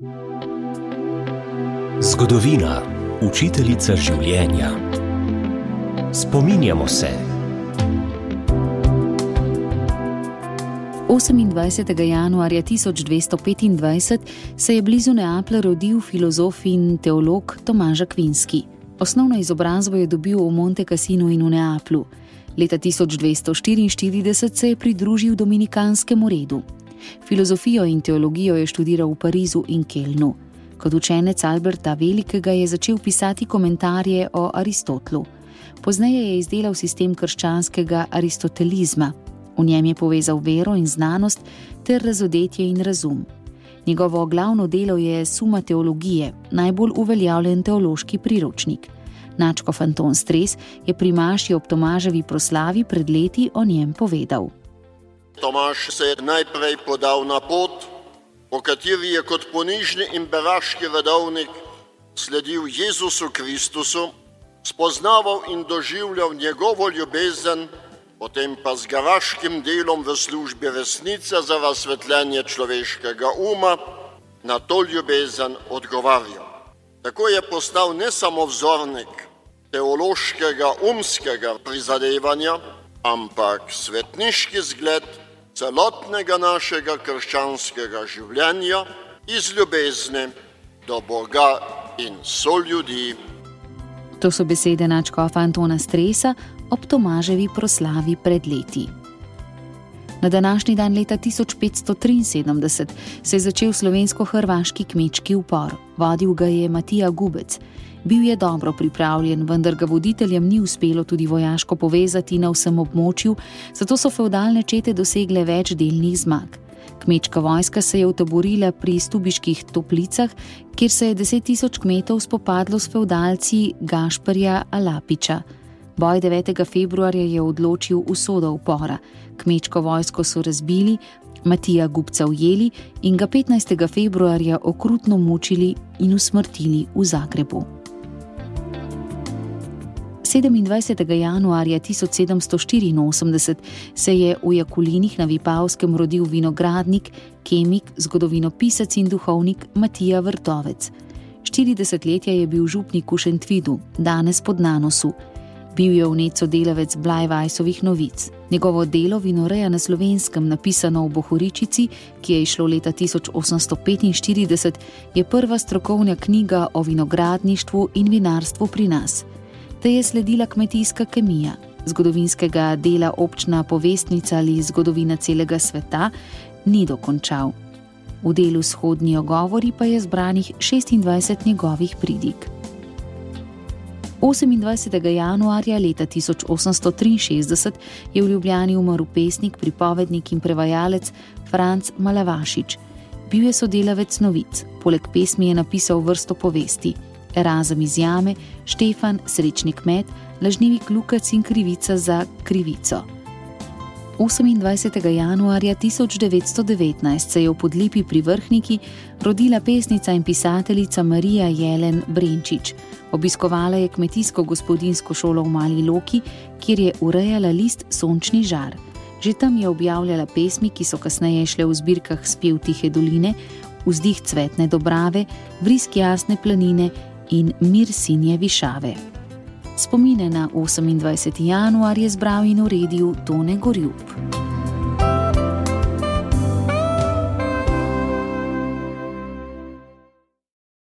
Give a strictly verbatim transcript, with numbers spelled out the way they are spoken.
Zgodovina, učiteljica življenja. Spominjamo se. osemindvajsetega januarja tisoč dvesto petindvajset se je blizu Neaplja rodil filozof in teolog Tomaž Akvinski. Osnovno izobrazbo je dobil v Monte Cassinu in v Neaplju. Leta tisoč dvesto štiriinštirideset se je pridružil dominikanskemu redu. Filozofijo in teologijo je študiral v Parizu in Kelnu. Kot učenec Alberta Velikega je začel pisati komentarje o Aristotelu. Pozneje je izdelal sistem krščanskega aristotelizma. V njem je povezal vero in znanost ter razodetje in razum. Njegovo glavno delo je Summa teologije, najbolj uveljavljen teološki priročnik. Nadškof Anton Stres je pri maši ob Tomaževi proslavi pred leti o njem povedal. Tomaž se je najprej podal na pot, po kateri je kot ponižni in beraški redovnik sledil Jezusu Kristusu, spoznaval in doživljal njegovo ljubezen, potem pa z garaškim delom v službi resnice za razsvetljenje človeškega uma na to ljubezen odgovarjal. Tako je postal ne samo vzornik teološkega umskega prizadevanja, ampak svetniški zgled celotnega našega krščanskega življenja iz ljubezni do Boga in soljudi. To so besede nadškofa Antona Stresa ob Tomaževi proslavi pred leti. Na današnji dan leta tisoč petsto triinsedemdeset se je začel slovensko-hrvaški kmečki upor. Vodil ga je Matija Gubec. Bil je dobro pripravljen, vendar ga voditeljem ni uspelo tudi vojaško povezati na vsem območju, zato so fevdalne čete dosegle več delnih zmag. Kmečka vojska se je utaborila pri Stubiških Toplicah, kjer se je deset tisoč kmetov spopadlo s fevdalci Gašperja Alapiča. Boj devetega februarja je odločil usodo upora. Kmečko vojsko so razbili, Matija Gubca ujeli in ga petnajstega februarja okrutno mučili in usmrtili v Zagrebu. sedemindvajsetega januarja tisoč sedemsto štiriinosemdeset se je v Jakulinih na Vipavskem rodil vinogradnik, kemik, zgodovinopisec in duhovnik Matija Vrtovec. Štiri desetletja je bil župnik v Šentvidu, danes pod Nanosu. Bil je vnet sodelavec Blajvajsovih novic. Njegovo delo Vinoreja na Slovenskem, napisano v Bohoričici, ki je izšlo leta tisoč osemsto petinštirideset, je prva strokovna knjiga o vinogradništvu in vinarstvu pri nas. Te je sledila kmetijska kemija. Zgodovinskega dela občna povestnica ali zgodovina celega sveta ni dokončal. V delu Shodni ogovori pa je zbranih šestindvajset njegovih pridig. osemindvajsetega januarja leta tisoč osemsto triinšestdeset je v Ljubljani umrl pesnik, pripovednik in prevajalec Franc Malavašič. Bil je sodelavec novic. Poleg pesmi je napisal vrsto povesti: Erazem iz jame, Štefan, Srečni kmet, Lažnivi kljukac in Krivica za krivico. osemindvajsetega januarja tisoč devetsto devetnajst se je v Podlipi pri Vrhniki rodila pesnica in pisateljica Marija Jelen Brenčič. Obiskovala je kmetijsko-gospodinjsko šolo v Mali Loki, kjer je urejala list Sončni žar. Že tam je objavljala pesmi, ki so kasneje šle v zbirkah Spev tihe doline, Vzdih cvetne Dobrave, Vrisk jasne planine in Mir sinje višave. Spomine na osemindvajseti januar je zbral in uredil Tone Gorjup.